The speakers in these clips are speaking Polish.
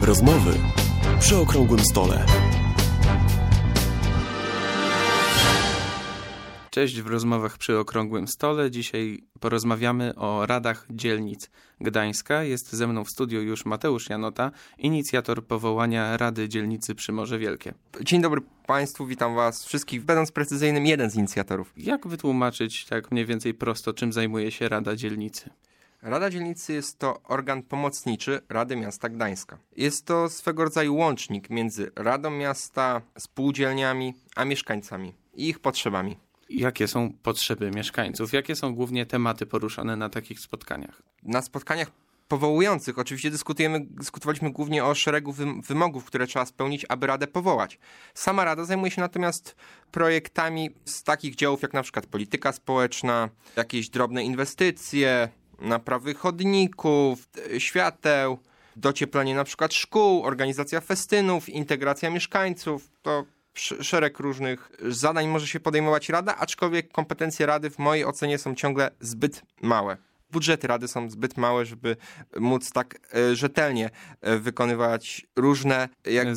Rozmowy przy okrągłym stole. Cześć, w rozmowach przy okrągłym stole. Dzisiaj porozmawiamy o radach dzielnic Gdańska. Jest ze mną w studiu już Mateusz Janota, inicjator powołania Rady Dzielnicy Przymorze Wielkie. Dzień dobry Państwu, witam Was wszystkich. Będąc precyzyjnym, jeden z inicjatorów. Jak wytłumaczyć tak mniej więcej prosto, czym zajmuje się Rada Dzielnicy? Rada Dzielnicy jest to organ pomocniczy Rady Miasta Gdańska. Jest to swego rodzaju łącznik między Radą Miasta, spółdzielniami, a mieszkańcami i ich potrzebami. Jakie są potrzeby mieszkańców? Jakie są głównie tematy poruszane na takich spotkaniach? Na spotkaniach powołujących oczywiście dyskutowaliśmy głównie o szeregu wymogów, które trzeba spełnić, aby Radę powołać. Sama Rada zajmuje się natomiast projektami z takich działów jak na przykład polityka społeczna, jakieś drobne inwestycje, naprawy chodników, świateł, docieplenie na przykład szkół, organizacja festynów, integracja mieszkańców. To szereg różnych zadań może się podejmować Rada, aczkolwiek kompetencje Rady w mojej ocenie są ciągle zbyt małe. Budżety Rady są zbyt małe, żeby móc tak rzetelnie wykonywać różne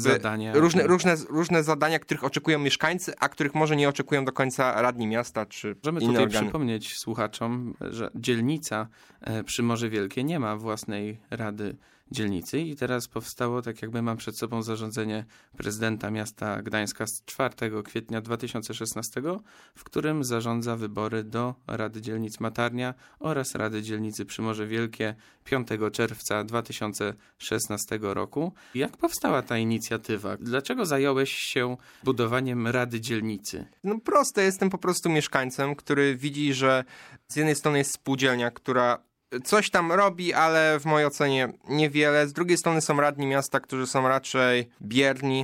zadania, których oczekują mieszkańcy, a których może nie oczekują do końca radni miasta czy Możemy inne tutaj organy. przypomnieć słuchaczom, że dzielnica Przymorze Wielkie nie ma własnej Rady Dzielnicy i teraz powstało, tak jakby mam przed sobą zarządzenie prezydenta miasta Gdańska z 4 kwietnia 2016, w którym zarządza wybory do Rady Dzielnic Matarnia oraz Rady Dzielnicy Przymorze Wielkie 5 czerwca 2016 roku. Jak powstała ta inicjatywa? Dlaczego zająłeś się budowaniem Rady Dzielnicy? No proste, jestem po prostu mieszkańcem, który widzi, że z jednej strony jest spółdzielnia, która coś tam robi, ale w mojej ocenie niewiele. Z drugiej strony są radni miasta, którzy są raczej mierni.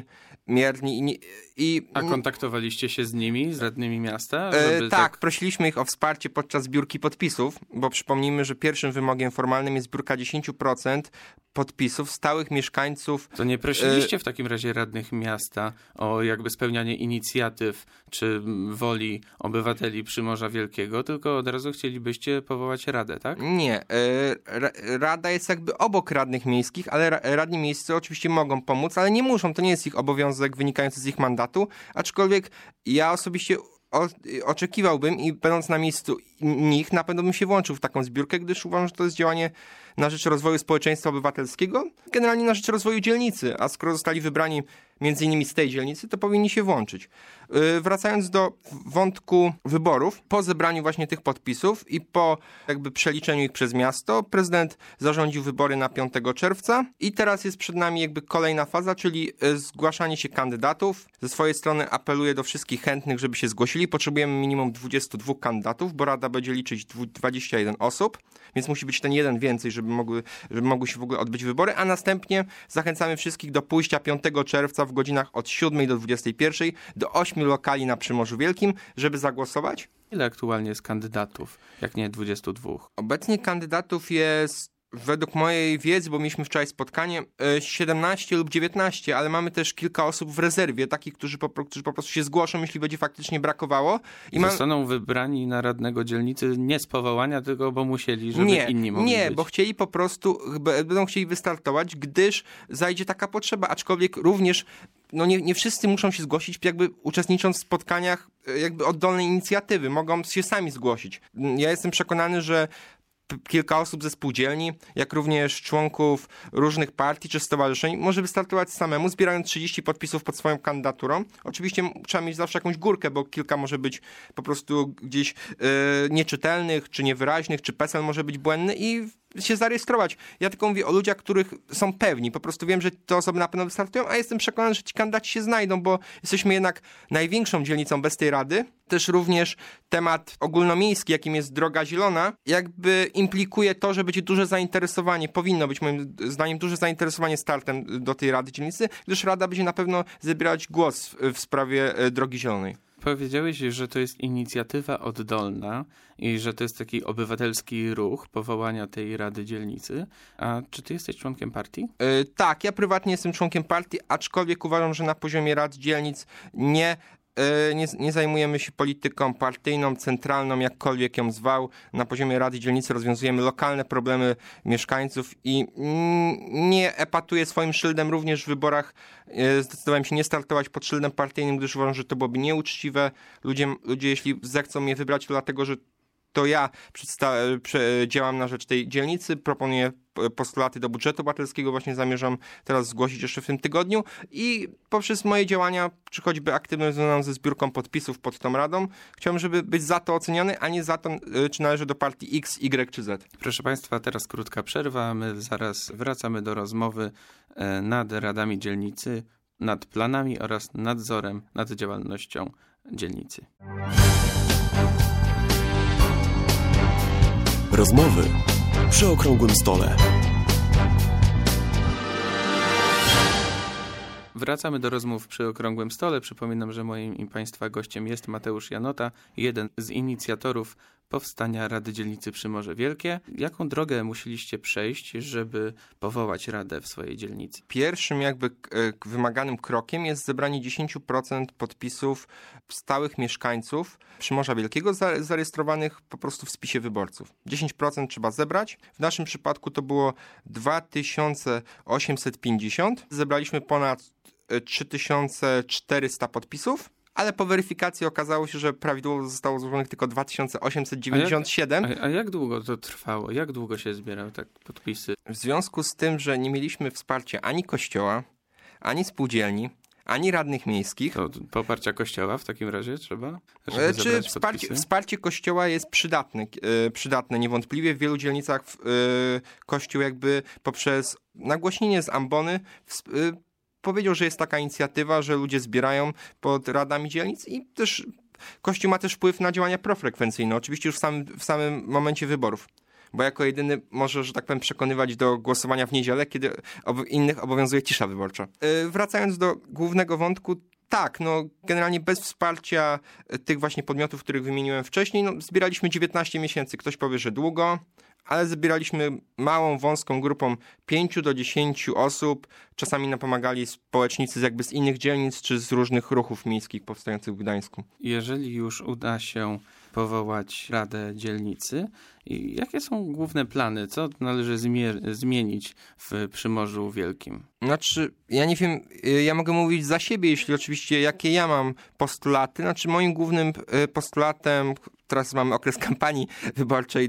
A kontaktowaliście się z nimi, z radnymi miasta? Tak, prosiliśmy ich o wsparcie podczas zbiórki podpisów, bo przypomnijmy, że pierwszym wymogiem formalnym jest zbiórka 10% podpisów stałych mieszkańców. To nie prosiliście w takim razie radnych miasta o jakby spełnianie inicjatyw czy woli obywateli Przymorza Wielkiego, tylko od razu chcielibyście powołać radę, tak? Nie. Rada jest jakby obok radnych miejskich, ale radni miejscy oczywiście mogą pomóc, ale nie muszą. To nie jest ich obowiązek wynikający z ich mandatu, aczkolwiek ja osobiście oczekiwałbym i będąc na miejscu nich, na pewno bym się włączył w taką zbiórkę, gdyż uważam, że to jest działanie na rzecz rozwoju społeczeństwa obywatelskiego, generalnie na rzecz rozwoju dzielnicy, a skoro zostali wybrani między innymi z tej dzielnicy, to powinni się włączyć. Wracając do wątku wyborów, po zebraniu właśnie tych podpisów i po jakby przeliczeniu ich przez miasto, prezydent zarządził wybory na 5 czerwca i teraz jest przed nami jakby kolejna faza, czyli zgłaszanie się kandydatów. Ze swojej strony apeluję do wszystkich chętnych, żeby się zgłosili. Potrzebujemy minimum 22 kandydatów, bo Rada będzie liczyć 21 osób, więc musi być ten jeden więcej, żeby mogły się w ogóle odbyć wybory, a następnie zachęcamy wszystkich do pójścia 5 czerwca w godzinach od 7 do 21 do 8 lokali na Przymorzu Wielkim, żeby zagłosować. Ile aktualnie jest kandydatów, jak nie 22? Obecnie kandydatów jest, według mojej wiedzy, bo mieliśmy wczoraj spotkanie, 17 lub 19, ale mamy też kilka osób w rezerwie, takich, którzy po prostu się zgłoszą, jeśli będzie faktycznie brakowało. Zostaną wybrani na radnego dzielnicy nie z powołania, tylko bo musieli, żeby inni mogli być. Nie, bo chcieli po prostu, będą chcieli wystartować, gdyż zajdzie taka potrzeba, aczkolwiek również nie wszyscy muszą się zgłosić, jakby uczestnicząc w spotkaniach jakby oddolnej inicjatywy, mogą się sami zgłosić. Ja jestem przekonany, że kilka osób ze spółdzielni, jak również członków różnych partii czy stowarzyszeń może wystartować samemu, zbierając 30 podpisów pod swoją kandydaturą. Oczywiście trzeba mieć zawsze jakąś górkę, bo kilka może być po prostu gdzieś nieczytelnych, czy niewyraźnych, czy PESEL może być błędny i się zarejestrować. Ja tylko mówię o ludziach, których są pewni. Po prostu wiem, że te osoby na pewno wystartują, a jestem przekonany, że ci kandydaci się znajdą, bo jesteśmy jednak największą dzielnicą bez tej rady. Też również temat ogólnomiejski, jakim jest Droga Zielona, jakby implikuje to, że będzie duże zainteresowanie, powinno być moim zdaniem duże zainteresowanie startem do tej Rady Dzielnicy, gdyż Rada będzie na pewno zabierać głos w sprawie Drogi Zielonej. Powiedziałeś, że to jest inicjatywa oddolna i że to jest taki obywatelski ruch powołania tej Rady Dzielnicy. A czy ty jesteś członkiem partii? Tak, ja prywatnie jestem członkiem partii, aczkolwiek uważam, że na poziomie rad dzielnic nie nie zajmujemy się polityką partyjną, centralną, jakkolwiek ją zwał. Na poziomie Rady Dzielnicy rozwiązujemy lokalne problemy mieszkańców i nie epatuję swoim szyldem również w wyborach. Zdecydowałem się nie startować pod szyldem partyjnym, gdyż uważam, że to byłoby nieuczciwe. Ludzie jeśli zechcą mnie wybrać, to dlatego, że to ja działam na rzecz tej dzielnicy, proponuję postulaty do budżetu obywatelskiego, właśnie zamierzam teraz zgłosić jeszcze w tym tygodniu i poprzez moje działania, czy choćby aktywność związaną ze zbiórką podpisów pod tą radą, chciałbym, żeby być za to oceniany, a nie za to, czy należy do partii X, Y czy Z. Proszę Państwa, teraz krótka przerwa, my zaraz wracamy do rozmowy nad radami dzielnicy, nad planami oraz nadzorem nad działalnością dzielnicy. Rozmowy przy okrągłym stole. Wracamy do rozmów przy okrągłym stole. Przypominam, że moim i Państwa gościem jest Mateusz Janota, jeden z inicjatorów powstania Rady Dzielnicy Przymorze Wielkie. Jaką drogę musieliście przejść, żeby powołać radę w swojej dzielnicy? Pierwszym wymaganym krokiem jest zebranie 10% podpisów stałych mieszkańców Przymorza Wielkiego zarejestrowanych po prostu w spisie wyborców. 10% trzeba zebrać. W naszym przypadku to było 2850. Zebraliśmy ponad 3400 podpisów. Ale po weryfikacji okazało się, że prawidłowo zostało złożonych tylko 2897. A jak długo to trwało? Jak długo się zbierały tak podpisy? W związku z tym, że nie mieliśmy wsparcia ani kościoła, ani spółdzielni, ani radnych miejskich. To poparcia kościoła w takim razie trzeba? Czy wsparcie kościoła jest przydatne niewątpliwie. W wielu dzielnicach kościół poprzez nagłośnienie z ambony powiedział, że jest taka inicjatywa, że ludzie zbierają pod radami dzielnic i też Kościół ma też wpływ na działania profrekwencyjne, oczywiście już w samym momencie wyborów, bo jako jedyny może, że tak powiem, przekonywać do głosowania w niedzielę, kiedy innych obowiązuje cisza wyborcza. Wracając do głównego wątku, tak, generalnie bez wsparcia tych właśnie podmiotów, których wymieniłem wcześniej, zbieraliśmy 19 miesięcy. Ktoś powie, że długo, ale zbieraliśmy małą, wąską grupą 5 do 10 osób. Czasami nam pomagali społecznicy z innych dzielnic, czy z różnych ruchów miejskich powstających w Gdańsku. Jeżeli już uda się powołać Radę Dzielnicy, jakie są główne plany? Co należy zmienić w Przymorzu Wielkim? Ja nie wiem, ja mogę mówić za siebie, jeśli oczywiście jakie ja mam postulaty. Moim głównym postulatem, teraz mamy okres kampanii wyborczej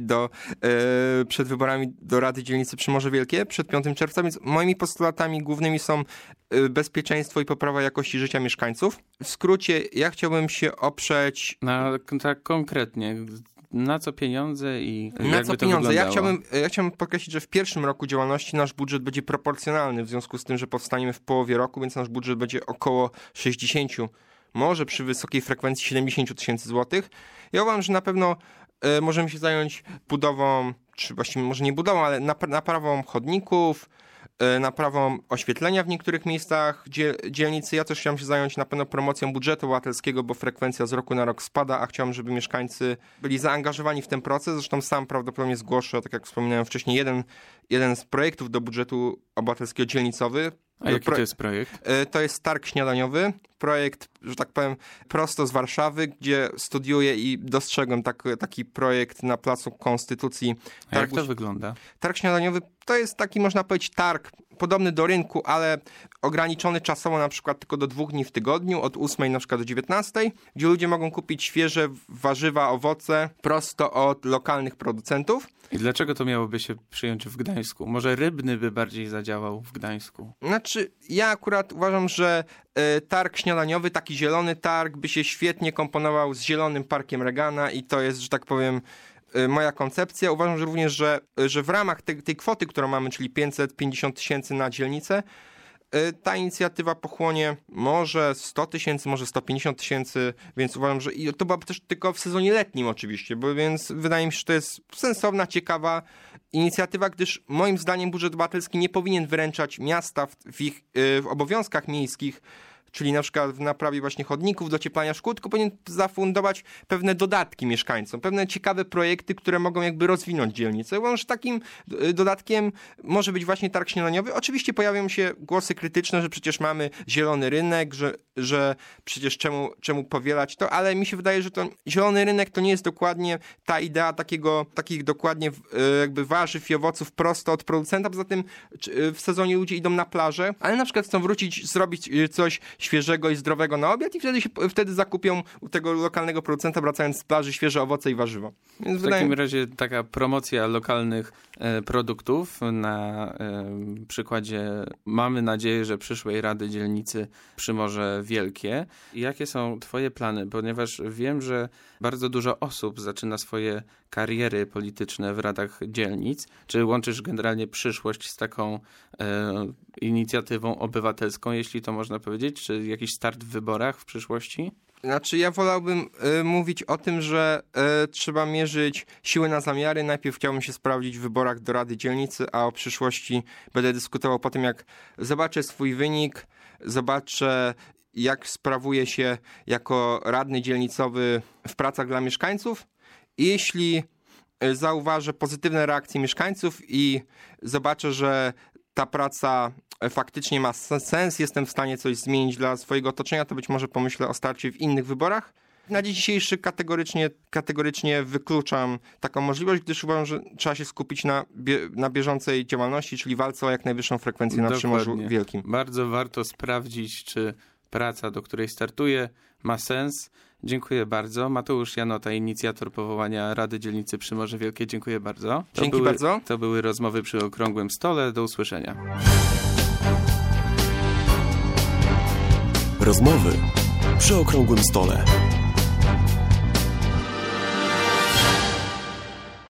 przed wyborami do Rady Dzielnicy Przymorze Wielkie, przed 5 czerwca, więc moimi postulatami głównymi są bezpieczeństwo i poprawa jakości życia mieszkańców. W skrócie, ja chciałbym się oprzeć... Tak konkretnie, na co pieniądze i na co pieniądze? Ja chciałbym podkreślić, że w pierwszym roku działalności nasz budżet będzie proporcjonalny, w związku z tym, że powstaniemy w połowie roku, więc nasz budżet będzie około 60, może przy wysokiej frekwencji 70 tysięcy złotych. Ja uważam, że na pewno możemy się zająć budową, czy właściwie może nie budową, ale naprawą chodników, naprawą oświetlenia w niektórych miejscach dzielnicy. Ja też chciałem się zająć na pewno promocją budżetu obywatelskiego, bo frekwencja z roku na rok spada, a chciałem, żeby mieszkańcy byli zaangażowani w ten proces. Zresztą sam prawdopodobnie zgłoszę, tak jak wspominałem wcześniej, jeden z projektów do budżetu obywatelskiego dzielnicowy. A jaki to jest projekt? To jest targ śniadaniowy. Projekt, że tak powiem, prosto z Warszawy, gdzie studiuję i dostrzegłem taki projekt na Placu Konstytucji. A jak to wygląda? Targ śniadaniowy to jest taki, można powiedzieć, targ podobny do rynku, ale ograniczony czasowo na przykład tylko do 2 dni w tygodniu, od 8 na przykład do 19, gdzie ludzie mogą kupić świeże warzywa, owoce prosto od lokalnych producentów. I dlaczego to miałoby się przyjąć w Gdańsku? Może Rybny by bardziej zadziałał w Gdańsku? Ja akurat uważam, że targ śniadaniowy, taki zielony targ, by się świetnie komponował z zielonym parkiem Regana i to jest, że tak powiem, moja koncepcja. Uważam że również, że w ramach tej kwoty, którą mamy, czyli 550 tysięcy na dzielnicę, ta inicjatywa pochłonie może 100 tysięcy, może 150 tysięcy, więc uważam, że i to byłaby też tylko w sezonie letnim oczywiście, więc wydaje mi się, że to jest sensowna, ciekawa inicjatywa, gdyż moim zdaniem budżet obywatelski nie powinien wyręczać miasta w obowiązkach miejskich czyli na przykład w naprawie właśnie chodników, docieplania szkół, tylko powinien zafundować pewne dodatki mieszkańcom, pewne ciekawe projekty, które mogą jakby rozwinąć dzielnicę. Bo już takim dodatkiem może być właśnie targ śniadaniowy. Oczywiście pojawią się głosy krytyczne, że przecież mamy zielony rynek, że przecież czemu powielać to, ale mi się wydaje, że to zielony rynek to nie jest dokładnie ta idea takich dokładnie jakby warzyw i owoców prosto od producenta. Poza tym w sezonie ludzie idą na plażę, ale na przykład chcą wrócić, zrobić coś świeżego i zdrowego na obiad i wtedy zakupią u tego lokalnego producenta, wracając z plaży, świeże owoce i warzywa. Więc w takim razie taka promocja lokalnych produktów na przykładzie, mamy nadzieję, że przyszłej Rady Dzielnicy Przymorze Wielkie. Jakie są twoje plany? Ponieważ wiem, że bardzo dużo osób zaczyna swoje kariery polityczne w radach dzielnic. Czy łączysz generalnie przyszłość z taką inicjatywą obywatelską, jeśli to można powiedzieć? Czy jakiś start w wyborach w przyszłości? Znaczy ja wolałbym mówić o tym, że trzeba mierzyć siły na zamiary. Najpierw chciałbym się sprawdzić w wyborach do Rady Dzielnicy, a o przyszłości będę dyskutował po tym, jak zobaczę swój wynik, zobaczę jak sprawuję się jako radny dzielnicowy w pracach dla mieszkańców. I jeśli zauważę pozytywne reakcje mieszkańców i zobaczę, że ta praca faktycznie ma sens, jestem w stanie coś zmienić dla swojego otoczenia, to być może pomyślę o starcie w innych wyborach. Na dzień dzisiejszy kategorycznie wykluczam taką możliwość, gdyż uważam, że trzeba się skupić na bieżącej działalności, czyli walce o jak najwyższą frekwencję na Przymorzu Wielkim. Bardzo warto sprawdzić, czy praca, do której startuje, ma sens. Dziękuję bardzo. Mateusz Janota, inicjator powołania Rady Dzielnicy Przymorze Wielkie. Dziękuję bardzo. Dzięki bardzo. To były rozmowy przy Okrągłym Stole. Do usłyszenia. Rozmowy przy Okrągłym Stole.